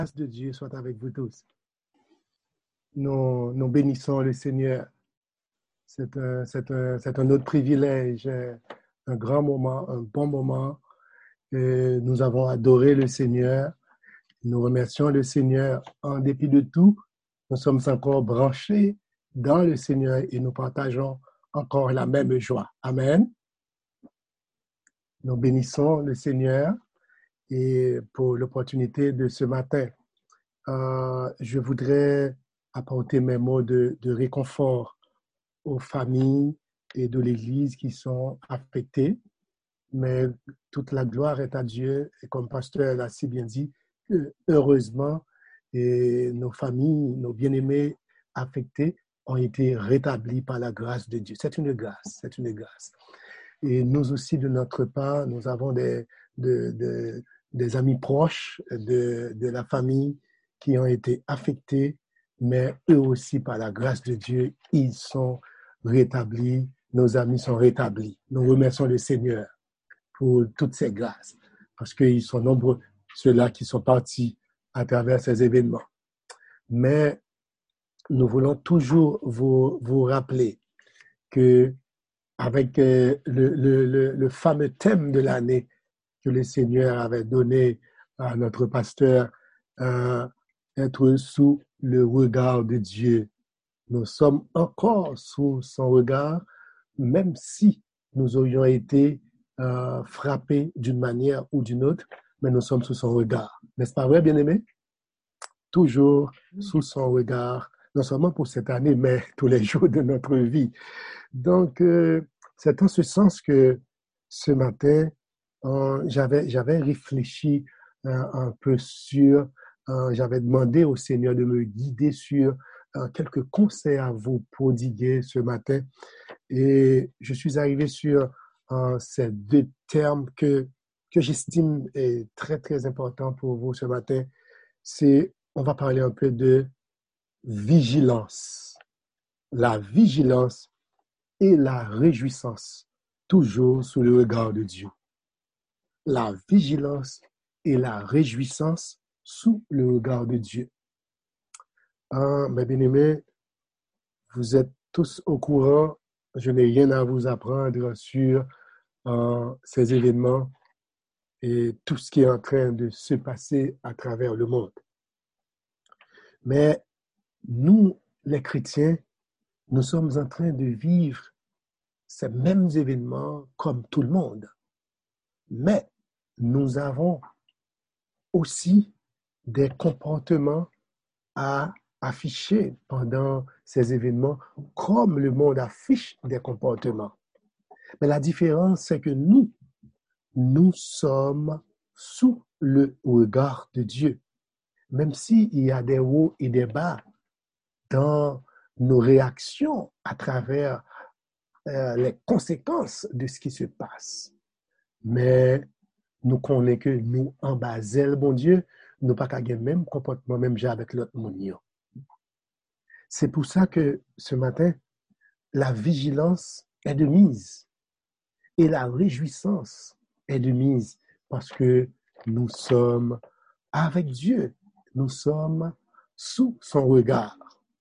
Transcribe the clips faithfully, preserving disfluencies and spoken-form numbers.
grâce de Dieu soit avec vous tous. Nous, nous bénissons le Seigneur. C'est un, c'est un, c'est un autre privilège, un grand moment, un bon moment. Et nous avons adoré le Seigneur. Nous remercions le Seigneur en dépit de tout. Nous sommes encore branchés dans le Seigneur et nous partageons encore la même joie. Amen. Nous bénissons le Seigneur et pour l'opportunité de ce matin. Euh, je voudrais apporter mes mots de, de réconfort aux familles et de l'Église qui sont affectées. Mais toute la gloire est à Dieu. Et comme pasteur l'a si bien dit, heureusement, et nos familles, nos bien-aimés affectés ont été rétablis par la grâce de Dieu. C'est une grâce, c'est une grâce. Et nous aussi, de notre part, nous avons des, de, de, des amis proches de, de la famille qui ont été affectés, mais eux aussi, par la grâce de Dieu, ils sont rétablis, nos amis sont rétablis. Nous remercions le Seigneur pour toutes ces grâces, parce qu'ils sont nombreux, ceux-là qui sont partis à travers ces événements. Mais nous voulons toujours vous, vous rappeler que avec euh, le, le, le, le fameux thème de l'année que le Seigneur avait donné à notre pasteur, euh, être sous le regard de Dieu. Nous sommes encore sous son regard, même si nous aurions été euh, frappés d'une manière ou d'une autre, mais nous sommes sous son regard. N'est-ce pas vrai, bien-aimé? Toujours sous son regard, non seulement pour cette année, mais tous les jours de notre vie. Donc, euh, c'est en ce sens que ce matin, euh, j'avais, j'avais réfléchi euh, un peu sur, euh, j'avais demandé au Seigneur de me guider sur euh, quelques conseils à vous prodiguer ce matin. Et je suis arrivé sur euh, ces deux termes que, que j'estime est très, très important pour vous ce matin. C'est, on va parler un peu de vigilance. La vigilance et la réjouissance, toujours sous le regard de Dieu. La vigilance et la réjouissance sous le regard de Dieu. Ah, mes bien-aimés, vous êtes tous au courant, je n'ai rien à vous apprendre sur euh, ces événements et tout ce qui est en train de se passer à travers le monde. Mais nous, les chrétiens, nous sommes en train de vivre ces mêmes événements comme tout le monde. Mais nous avons aussi des comportements à afficher pendant ces événements, comme le monde affiche des comportements. Mais la différence, c'est que nous, nous sommes sous le regard de Dieu. Même s'il y a des hauts et des bas dans nos réactions à travers euh, les conséquences de ce qui se passe. Mais nous connaissons que nous, en basel, bon Dieu, nous pas qu'à le même comportement, même j'ai avec l'autre monde. C'est pour ça que ce matin, la vigilance est de mise et la réjouissance est de mise parce que nous sommes avec Dieu, nous sommes sous son regard.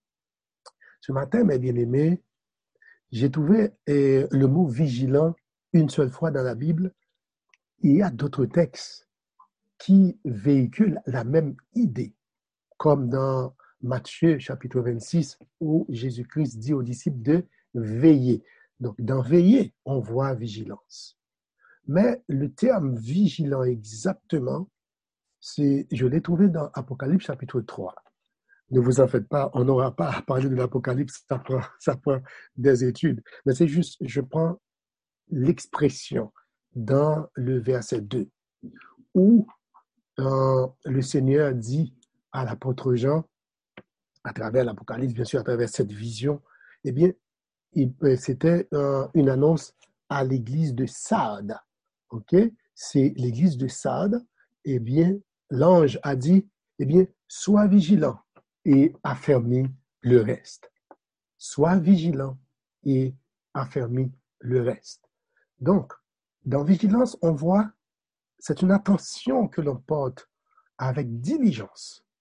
Ce matin, mes bien-aimés, j'ai trouvé eh, le mot vigilant une seule fois dans la Bible. Il y a d'autres textes qui véhiculent la même idée, comme dans Matthieu chapitre vingt-six, où Jésus-Christ dit aux disciples de veiller. Donc, dans veiller, on voit vigilance. Mais le terme vigilant exactement, c'est, je l'ai trouvé dans Apocalypse chapitre trois. Ne vous en faites pas, on n'aura pas à parler de l'Apocalypse, ça prend, ça prend des études. Mais c'est juste, je prends l'expression dans le verset deux, où euh, le Seigneur dit à l'apôtre Jean, à travers l'Apocalypse, bien sûr, à travers cette vision, eh bien, il, c'était euh, une annonce à l'église de Sardes. OK? C'est l'église de Sardes. Eh bien, l'ange a dit, eh bien, sois vigilant et affermis le reste. Sois vigilant et affermis le reste. Donc, dans vigilance, on voit, c'est une attention que l'on porte avec diligence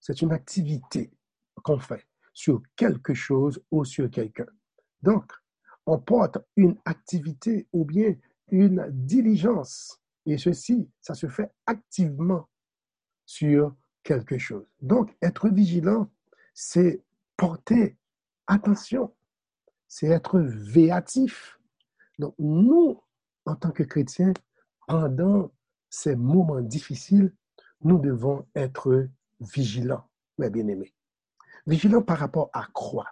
c'est une activité qu'on fait sur quelque chose ou sur quelqu'un. Donc, on porte une activité ou bien une diligence. Et ceci, ça se fait activement sur quelque chose. Donc, être vigilant, c'est porter attention, c'est être véatif. Donc, nous, en tant que chrétiens, pendant ces moments difficiles, nous devons être vigilants, mes bien-aimés. Vigilants par rapport à quoi?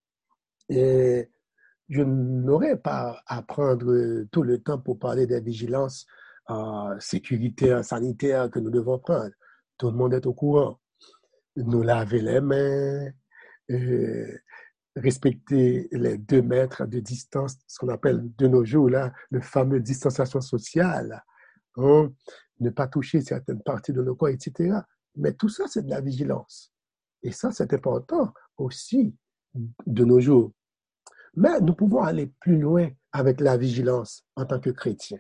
Et je n'aurais pas à prendre tout le temps pour parler des vigilances euh, sécuritaires, sanitaires que nous devons prendre. Tout le monde est au courant. Nous laver les mains, euh, respecter les deux mètres de distance, ce qu'on appelle de nos jours là, le fameux distanciation sociale, hein, ne pas toucher certaines parties de nos corps, et cetera. Mais tout ça, c'est de la vigilance. Et ça, c'est important aussi de nos jours. Mais nous pouvons aller plus loin avec la vigilance en tant que chrétiens.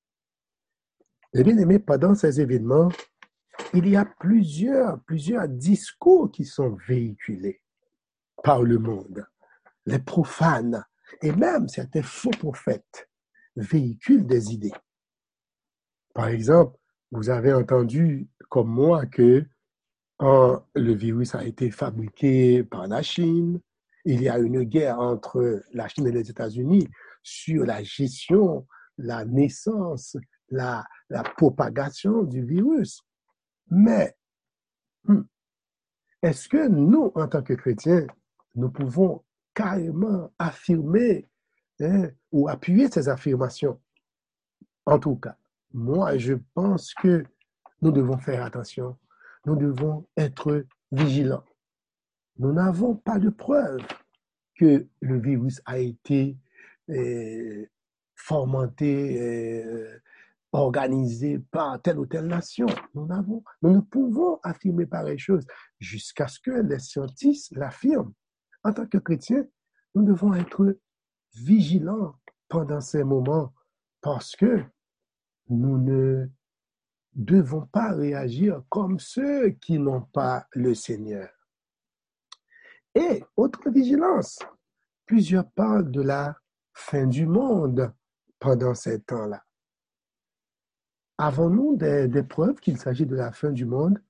Les bien-aimés, pendant ces événements, il y a plusieurs, plusieurs discours qui sont véhiculés par le monde. Les profanes et même certains faux prophètes véhiculent des idées. Par exemple, vous avez entendu, comme moi, que oh, le virus a été fabriqué par la Chine. Il y a une guerre entre la Chine et les États-Unis sur la gestion, la naissance, la, la propagation du virus. Mais hmm, est-ce que nous, en tant que chrétiens, nous pouvons carrément affirmer hein, ou appuyer ces affirmations? En tout cas, moi, je pense que nous devons faire attention. Nous devons être vigilants. Nous n'avons pas de preuve que le virus a été euh, fomenté, euh, organisé par telle ou telle nation. Nous, n'avons, nous ne pouvons affirmer pareille chose jusqu'à ce que les scientifiques l'affirment. En tant que chrétiens, nous devons être vigilants pendant ces moments parce que nous ne devons pas réagir comme ceux qui n'ont pas le Seigneur. Et autre vigilance, plusieurs parlent de la fin du monde pendant ces temps-là. Avons-nous des, des preuves qu'il s'agit de la fin du monde?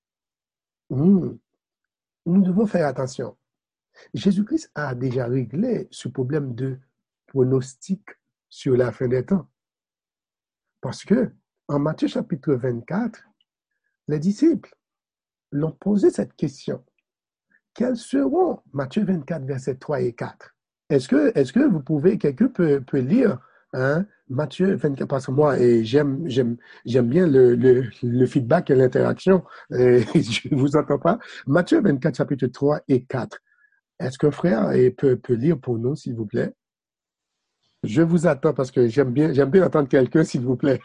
Nous, nous devons faire attention. Jésus-Christ a déjà réglé ce problème de pronostic sur la fin des temps. Parce que en Matthieu chapitre vingt-quatre, les disciples l'ont posé cette question. Quels seront, Matthieu vingt-quatre, versets trois et quatre? Est-ce que, est-ce que vous pouvez, quelqu'un peut, peut lire hein, Matthieu vingt-quatre, parce que moi, et j'aime, j'aime, j'aime bien le, le, le feedback et l'interaction. Et je ne vous entends pas. Matthieu vingt-quatre, chapitre trois et quatre. Est-ce qu'un frère peut, peut lire pour nous, s'il vous plaît? Je vous attends parce que j'aime bien, j'aime bien entendre quelqu'un, s'il vous plaît.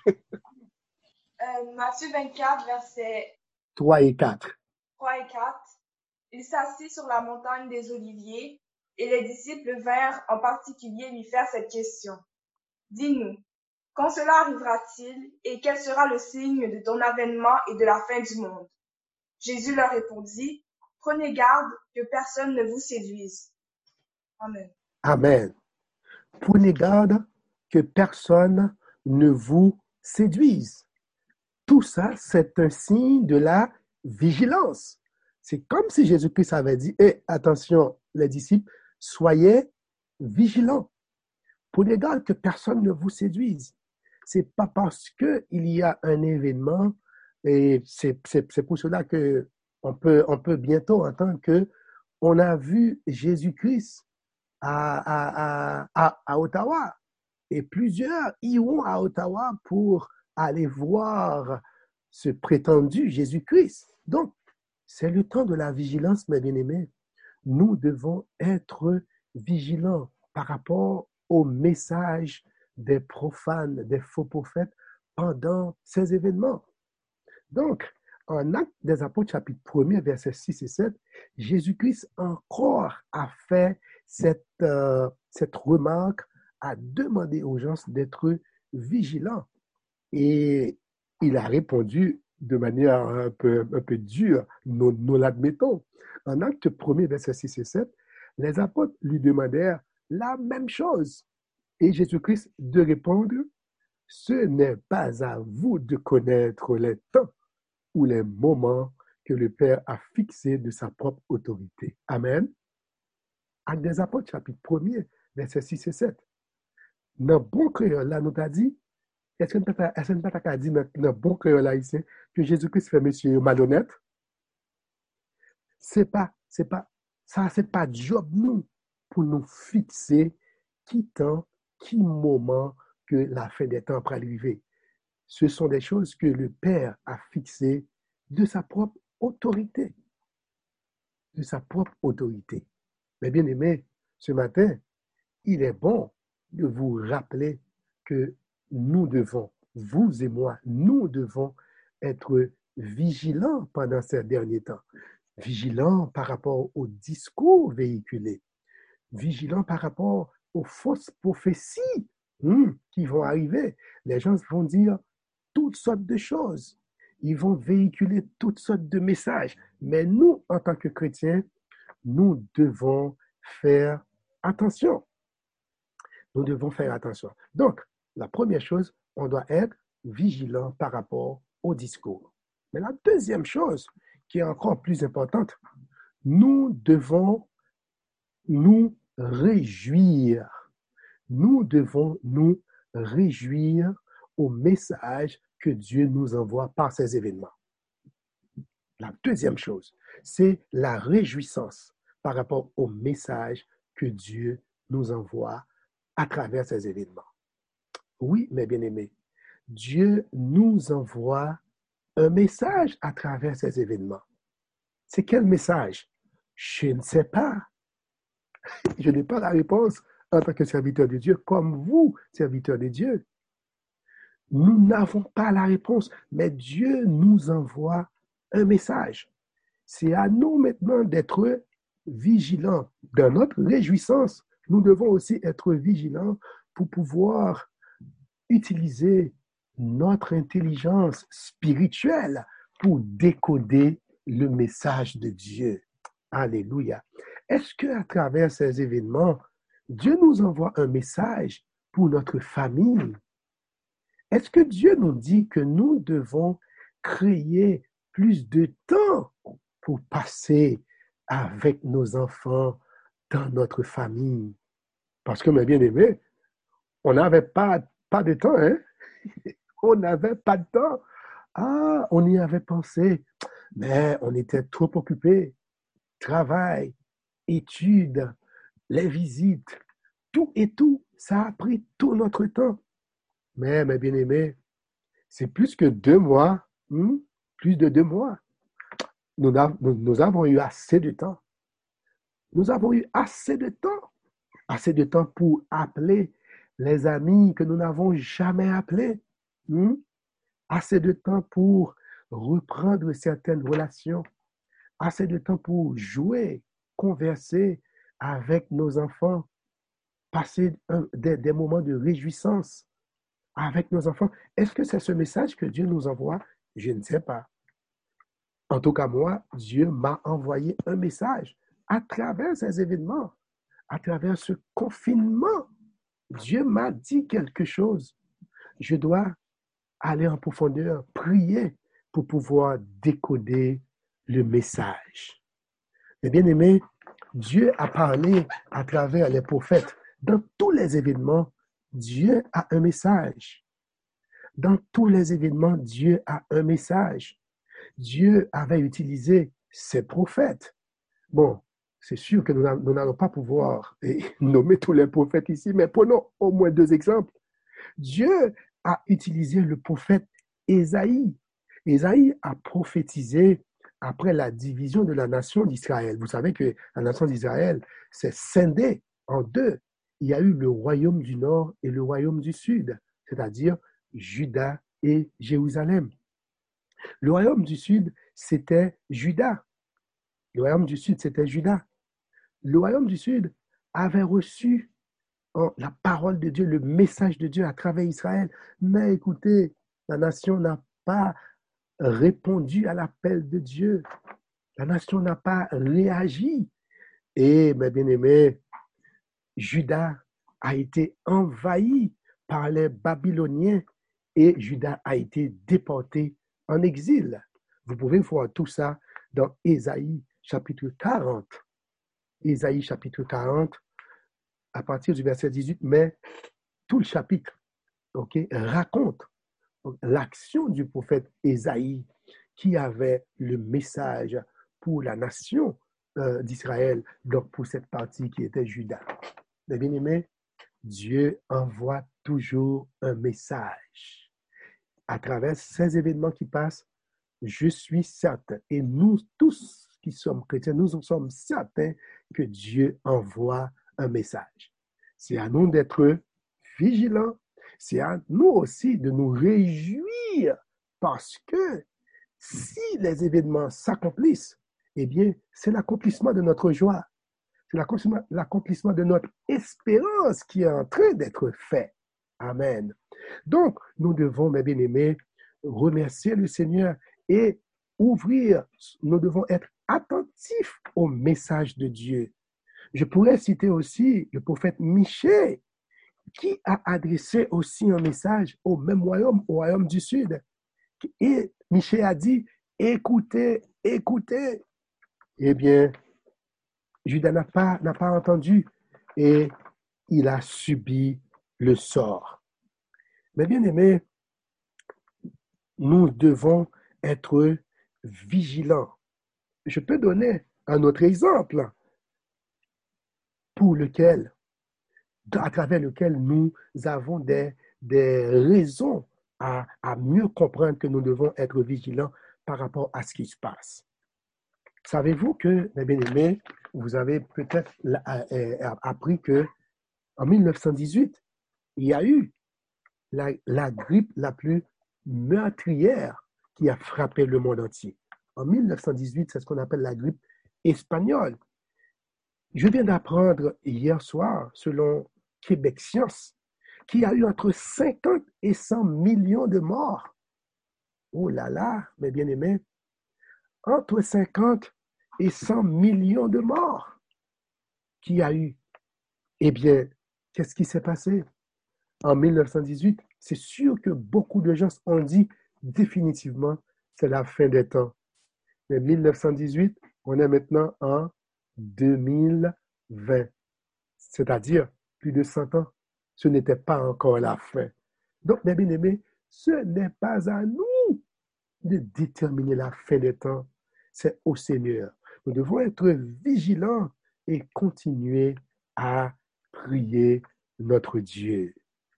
Euh, Matthieu vingt-quatre, versets trois et quatre. trois et quatre. Il s'assit sur la montagne des Oliviers, et les disciples vinrent en particulier lui faire cette question. Dis-nous, quand cela arrivera-t-il, et quel sera le signe de ton avènement et de la fin du monde? Jésus leur répondit, prenez garde que personne ne vous séduise. Amen. Amen. Prenez garde que personne ne vous séduise. Tout ça, c'est un signe de la vigilance. C'est comme si Jésus-Christ avait dit, hey, attention, les disciples, soyez vigilants. Prenez garde que personne ne vous séduise. C'est pas parce qu'il y a un événement, et c'est, c'est, c'est pour cela que on peut, on peut bientôt entendre que on a vu Jésus-Christ à, à, à, à Ottawa. Et plusieurs iront à Ottawa pour aller voir ce prétendu Jésus-Christ. Donc, c'est le temps de la vigilance, mes bien-aimés. Nous devons être vigilants par rapport au message des profanes, des faux prophètes pendant ces événements. Donc, en Actes des Apôtres, chapitre premier, versets six et sept, Jésus-Christ encore a fait cette, euh, cette remarque, a demandé aux gens d'être vigilants. Et il a répondu de manière un peu, un peu dure, nous, nous l'admettons. En Acte premier, verset six et sept, les apôtres lui demandèrent la même chose. Et Jésus-Christ de répondre, ce n'est pas à vous de connaître les temps ou les moments que le Père a fixés de sa propre autorité. Amen. Acte des apôtres, chapitre premier, verset six et sept. Dans le bon créole, là, nous t'a dit, est-ce que nous t'a dit dans le bon créole haïtien que Jésus-Christ fait monsieur malhonnête? C'est pas, c'est pas, ça, c'est pas job nous pour nous fixer qui temps, qui moment que la fin des temps va arriver. Ce sont des choses que le Père a fixées de sa propre autorité. De sa propre autorité. Mais bien aimé, ce matin, il est bon de vous rappeler que nous devons, vous et moi, nous devons être vigilants pendant ces derniers temps. Vigilants par rapport aux discours véhiculés. Vigilants par rapport aux fausses prophéties hum, qui vont arriver. Les gens vont dire toutes sortes de choses. Ils vont véhiculer toutes sortes de messages. Mais nous, en tant que chrétiens, nous devons faire attention. Nous devons faire attention. Donc, la première chose, on doit être vigilant par rapport au discours. Mais la deuxième chose, qui est encore plus importante, nous devons nous réjouir. Nous devons nous réjouir au message que Dieu nous envoie par ces événements. La deuxième chose, c'est la réjouissance par rapport au message que Dieu nous envoie à travers ces événements. Oui, mes bien-aimés, Dieu nous envoie un message à travers ces événements. C'est quel message? Je ne sais pas. Je n'ai pas la réponse en tant que serviteur de Dieu, comme vous, serviteur de Dieu. Nous n'avons pas la réponse, mais Dieu nous envoie un message. C'est à nous maintenant d'être vigilants. Dans notre réjouissance, nous devons aussi être vigilants pour pouvoir utiliser notre intelligence spirituelle pour décoder le message de Dieu. Alléluia. Est-ce qu'à travers ces événements, Dieu nous envoie un message pour notre famille? Est-ce que Dieu nous dit que nous devons créer plus de temps pour passer avec nos enfants dans notre famille? Parce que, mes bien-aimés, on n'avait pas, pas de temps, hein? On n'avait pas de temps. Ah, on y avait pensé, mais on était trop occupés. Travail, études, les visites, tout et tout, ça a pris tout notre temps. Mais, mes bien-aimés, c'est plus que deux mois, hmm? plus de deux mois. Nous, nous, nous avons eu assez de temps. Nous avons eu assez de temps. Assez de temps pour appeler les amis que nous n'avons jamais appelés. Hmm? Assez de temps pour reprendre certaines relations. Assez de temps pour jouer, converser avec nos enfants, passer un, des, des moments de réjouissance avec nos enfants. Est-ce que c'est ce message que Dieu nous envoie? Je ne sais pas. En tout cas, moi, Dieu m'a envoyé un message à travers ces événements, à travers ce confinement. Dieu m'a dit quelque chose. Je dois aller en profondeur, prier pour pouvoir décoder le message. Mais bien aimé, Dieu a parlé à travers les prophètes. Dans tous les événements, Dieu a un message. Dans tous les événements, Dieu a un message. Dieu avait utilisé ses prophètes. Bon, c'est sûr que nous n'allons pas pouvoir nommer tous les prophètes ici, mais prenons au moins deux exemples. Dieu a utilisé le prophète Ésaïe. Ésaïe a prophétisé après la division de la nation d'Israël. Vous savez que la nation d'Israël s'est scindée en deux. Il y a eu le royaume du nord et le royaume du sud, c'est-à-dire Juda et Jérusalem. Le royaume du sud, c'était Juda. Le royaume du sud, c'était Juda. Le royaume du sud avait reçu la parole de Dieu, le message de Dieu à travers Israël. Mais écoutez, la nation n'a pas répondu à l'appel de Dieu. La nation n'a pas réagi. Et, mes bien-aimés, Juda a été envahi par les Babyloniens et Juda a été déporté en exil. Vous pouvez voir tout ça dans Ésaïe chapitre quarante. Ésaïe chapitre quarante, à partir du verset dix-huit, mais tout le chapitre, ok, raconte l'action du prophète Ésaïe qui avait le message pour la nation euh, d'Israël, donc pour cette partie qui était Juda. Mais bien aimé, Dieu envoie toujours un message. À travers ces événements qui passent, je suis certain, et nous tous qui sommes chrétiens, nous sommes certains que Dieu envoie un message. C'est à nous d'être vigilants, c'est à nous aussi de nous réjouir parce que si les événements s'accomplissent, eh bien, c'est l'accomplissement de notre joie. C'est l'accomplissement de notre espérance qui est en train d'être fait. Amen. Donc, nous devons, mes bien-aimés, remercier le Seigneur et ouvrir, nous devons être attentifs au message de Dieu. Je pourrais citer aussi le prophète Michée, qui a adressé aussi un message au même royaume, au royaume du Sud. Et Michée a dit, écoutez, écoutez. Eh bien, Judas n'a pas, n'a pas entendu et il a subi le sort. Mais bien aimé, nous devons être vigilants. Je peux donner un autre exemple pour lequel, à travers lequel nous avons des, des raisons à, à mieux comprendre que nous devons être vigilants par rapport à ce qui se passe. Savez-vous que, mes bien-aimés, vous avez peut-être appris que en mille neuf cent dix-huit, il y a eu la, la grippe la plus meurtrière qui a frappé le monde entier. En mille neuf cent dix-huit, c'est ce qu'on appelle la grippe espagnole. Je viens d'apprendre hier soir, selon Québec Science, qu'il y a eu entre cinquante et cent millions de morts. Oh là là, mes bien-aimés, entre cinquante et cent millions de morts qu'il y a eu. Eh bien, qu'est-ce qui s'est passé? En mille neuf cent dix-huit, c'est sûr que beaucoup de gens ont dit définitivement, c'est la fin des temps. Mais mille neuf cent dix-huit, on est maintenant en deux mille vingt, c'est-à-dire plus de cent ans. Ce n'était pas encore la fin. Donc, mes bien-aimés, ce n'est pas à nous de déterminer la fin des temps, c'est au Seigneur. Nous devons être vigilants et continuer à prier notre Dieu.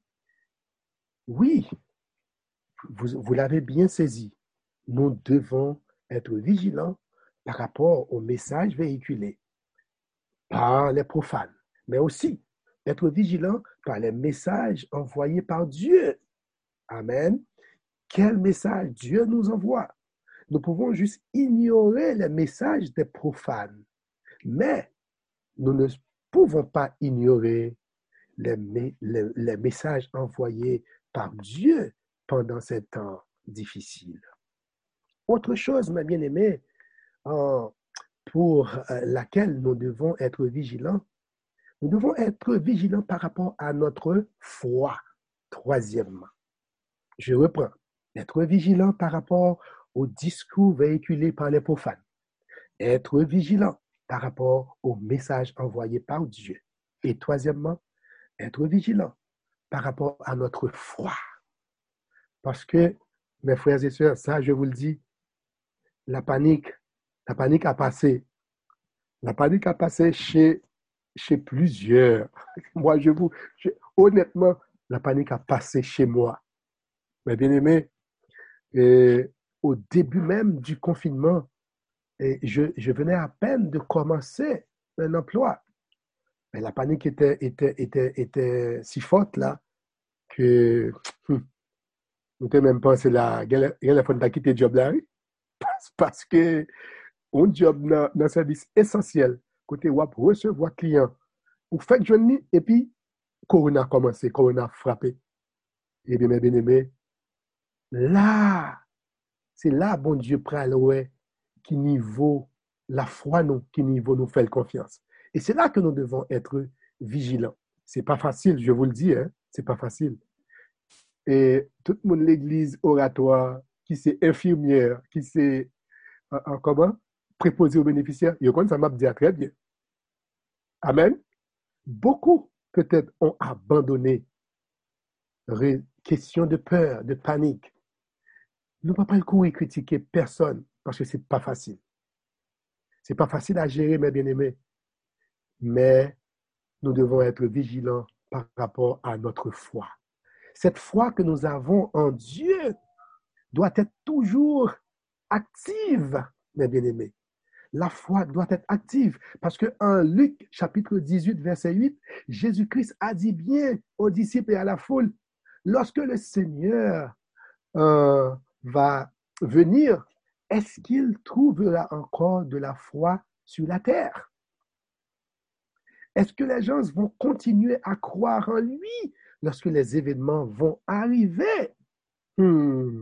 Oui, vous, vous l'avez bien saisi. Nous devons être vigilants par rapport aux messages véhiculés par les profanes, mais aussi être vigilants par les messages envoyés par Dieu. Amen. Quel message Dieu nous envoie? Nous pouvons juste ignorer les messages des profanes, mais nous ne pouvons pas ignorer les, les, les messages envoyés par Dieu pendant ces temps difficiles. Autre chose, mes bien-aimés, pour laquelle nous devons être vigilants, nous devons être vigilants par rapport à notre foi. Troisièmement, je reprends, être vigilant par rapport aux discours véhiculés par les profanes, être vigilant par rapport aux messages envoyés par Dieu. Et troisièmement, être vigilant par rapport à notre foi. Parce que, mes frères et sœurs, ça, je vous le dis, la panique, la panique a passé. La panique a passé chez, chez plusieurs. Moi, je vous, je, honnêtement, la panique a passé chez moi. Mais bien aimé, et au début même du confinement, et je, je venais à peine de commencer un emploi. Mais la panique était, était, était, était si forte là que hum, nous n'avons même pensé là, il y a la fois de quitter le job là, parce, parce que un job dans un service essentiel, côté où recevoir client, ou fait journée, et puis Corona a commencé, Corona a frappé. Et bien, mes bien-aimés, là, c'est là, bon Dieu, pral ouais, qui niveau la foi nous, qui niveau nous fait confiance. Et c'est là que nous devons être vigilants. C'est pas facile, je vous le dis, hein, c'est pas facile. Et tout le monde l'église oratoire, qui c'est infirmière, qui c'est en, en comment préposé aux bénéficiaires, il y a ça m'a dit très bien. Amen. Beaucoup peut-être ont abandonné. Ré, question de peur, de panique. Nous ne pouvons pas le courir critiquer personne parce que ce n'est pas facile. Ce n'est pas facile à gérer, mes bien-aimés. Mais nous devons être vigilants par rapport à notre foi. Cette foi que nous avons en Dieu doit être toujours active, mes bien-aimés. La foi doit être active parce que en Luc chapitre dix-huit, verset huit, Jésus-Christ a dit bien aux disciples et à la foule, lorsque le Seigneur euh, va venir, est-ce qu'il trouvera encore de la foi sur la terre? Est-ce que les gens vont continuer à croire en lui lorsque les événements vont arriver? Hmm.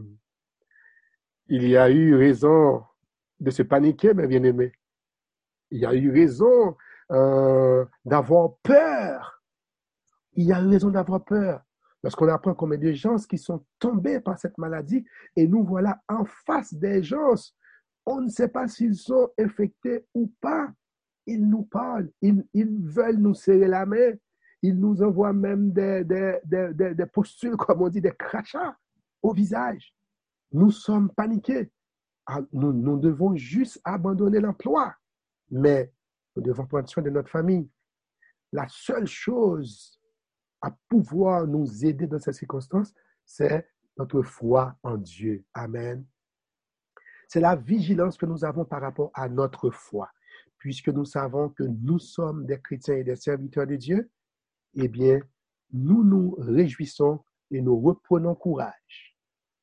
Il y a eu raison de se paniquer, mes bien-aimés. Il y a eu raison euh, d'avoir peur. Il y a eu raison d'avoir peur. Lorsqu'on apprend combien de gens qui sont tombés par cette maladie et nous voilà en face des gens, on ne sait pas s'ils sont infectés ou pas. Ils nous parlent, ils, ils veulent nous serrer la main, ils nous envoient même des, des, des, des, des postules, comme on dit, des crachats au visage. Nous sommes paniqués. Nous, nous devons juste abandonner l'emploi, mais nous devons prendre soin de notre famille. La seule chose à pouvoir nous aider dans ces circonstances, c'est notre foi en Dieu. Amen. C'est la vigilance que nous avons par rapport à notre foi. Puisque nous savons que nous sommes des chrétiens et des serviteurs de Dieu, eh bien, nous nous réjouissons et nous reprenons courage.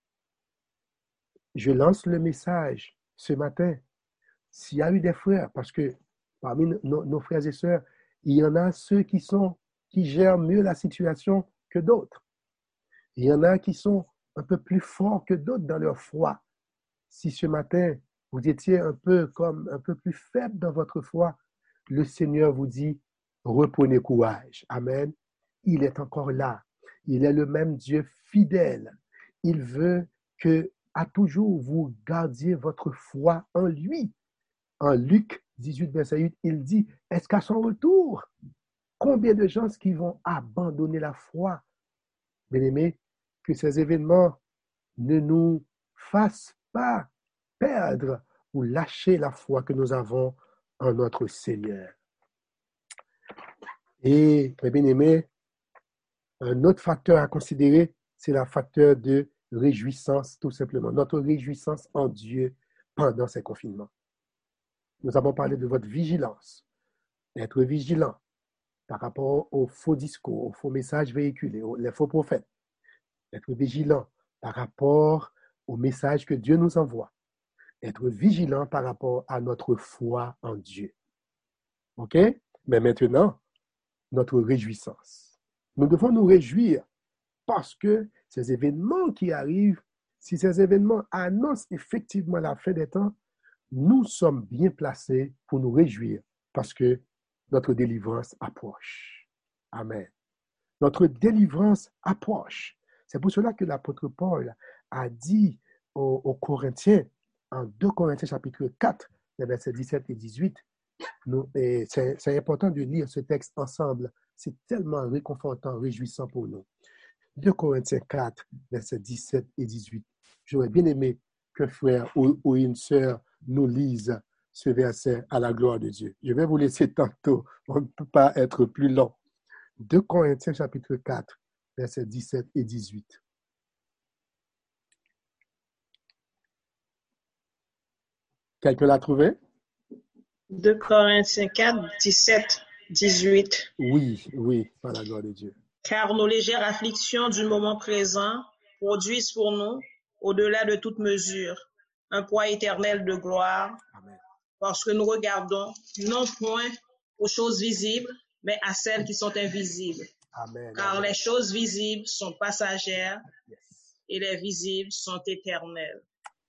Je lance le message ce matin. S'il y a eu des frères, parce que parmi nos, nos frères et sœurs, il y en a ceux qui sont, qui gèrent mieux la situation que d'autres. Il y en a qui sont un peu plus forts que d'autres dans leur foi. Si ce matin, vous étiez un peu comme un peu plus faible dans votre foi, le Seigneur vous dit, reprenez courage. Amen. Il est encore là. Il est le même Dieu fidèle. Il veut que à toujours vous gardiez votre foi en lui. En Luc dix-huit, verset huit, il dit, est-ce qu'à son retour, combien de gens qui vont abandonner la foi? Bien-aimés, que ces événements ne nous fassent pas perdre ou lâcher la foi que nous avons en notre Seigneur. Et, mes bien-aimés, un autre facteur à considérer, c'est le facteur de réjouissance, tout simplement. Notre réjouissance en Dieu pendant ces confinements. Nous avons parlé de votre vigilance, d'être vigilant par rapport aux faux discours, aux faux messages véhiculés, aux les faux prophètes. D'être vigilant par rapport aux messages que Dieu nous envoie. Être vigilant par rapport à notre foi en Dieu. OK? Mais maintenant, notre réjouissance. Nous devons nous réjouir parce que ces événements qui arrivent, si ces événements annoncent effectivement la fin des temps, nous sommes bien placés pour nous réjouir parce que notre délivrance approche. Amen. Notre délivrance approche. C'est pour cela que l'apôtre Paul a dit aux, aux Corinthiens, en deux Corinthiens chapitre quatre, les versets dix-sept et dix-huit, nous, et c'est, c'est important de lire ce texte ensemble. C'est tellement réconfortant, réjouissant pour nous. deux Corinthiens quatre, versets dix-sept et dix-huit. J'aurais bien aimé qu'un frère ou, ou une sœur nous lise ce verset à la gloire de Dieu. Je vais vous laisser tantôt. On ne peut pas être plus long. deux Corinthiens chapitre quatre, versets dix-sept et dix-huit. Quelqu'un l'a trouvé? deux Corinthiens quatre, dix-sept, dix-huit. Oui, oui, par la gloire de Dieu. Car nos légères afflictions du moment présent produisent pour nous, au-delà de toute mesure, un poids éternel de gloire, Amen. Parce que nous regardons non point aux choses visibles, mais à celles qui sont invisibles. Amen. Car Amen. les choses visibles sont passagères Yes. et les visibles sont éternelles.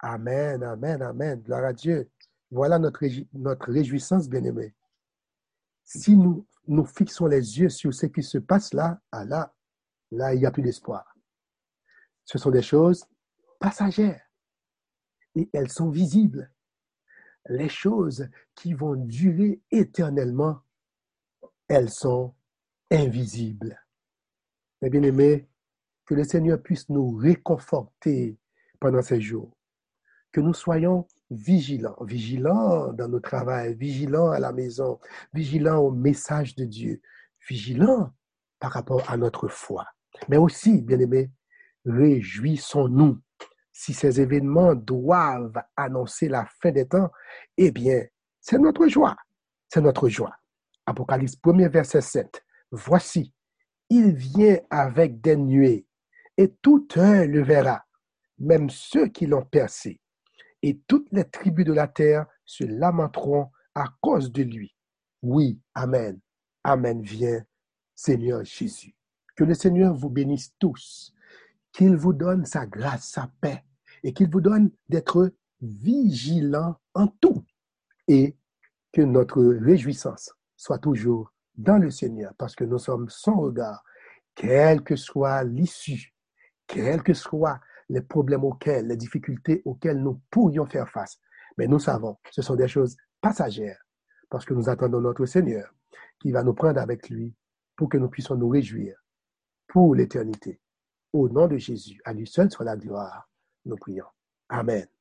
Amen, amen, amen. Gloire à Dieu. Voilà notre, réjou- notre réjouissance, bien-aimés. Si nous, nous fixons les yeux sur ce qui se passe là, ah là, là, il n'y a plus d'espoir. Ce sont des choses passagères et elles sont visibles. Les choses qui vont durer éternellement, elles sont invisibles. Mes bien-aimés, que le Seigneur puisse nous réconforter pendant ces jours. Que nous soyons vigilants, vigilants dans nos travails, vigilants à la maison, vigilants au message de Dieu, vigilants par rapport à notre foi. Mais aussi, bien-aimés, réjouissons-nous. Si ces événements doivent annoncer la fin des temps, eh bien, c'est notre joie. C'est notre joie. Apocalypse premier verset sept. Voici, il vient avec des nuées, et tout œil le verra, même ceux qui l'ont percé. Et toutes les tribus de la terre se lamenteront à cause de lui. Oui, amen. Amen, viens, Seigneur Jésus. Que le Seigneur vous bénisse tous, qu'il vous donne sa grâce, sa paix, et qu'il vous donne d'être vigilants en tout, et que notre réjouissance soit toujours dans le Seigneur, parce que nous sommes son regard, quelle que soit l'issue, quels que soient les problèmes auxquels, les difficultés auxquelles nous pourrions faire face. Mais nous savons, ce sont des choses passagères, parce que nous attendons notre Seigneur, qui va nous prendre avec lui pour que nous puissions nous réjouir pour l'éternité. Au nom de Jésus, à lui seul soit la gloire, nous prions. Amen.